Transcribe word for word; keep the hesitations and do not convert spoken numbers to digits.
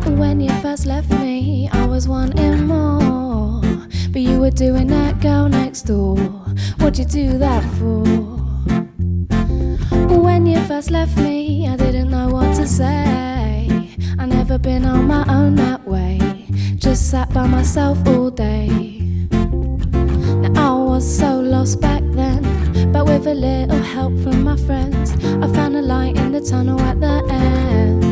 When you first left me, I was wanting more, but you were doing that girl next door. What'd you do that for? When you first left me, I didn't know what to say. I never been on my own that way, just sat by myself all day. Now I was so lost back then, but with a little help from my friends, I found a light in the tunnel at the end.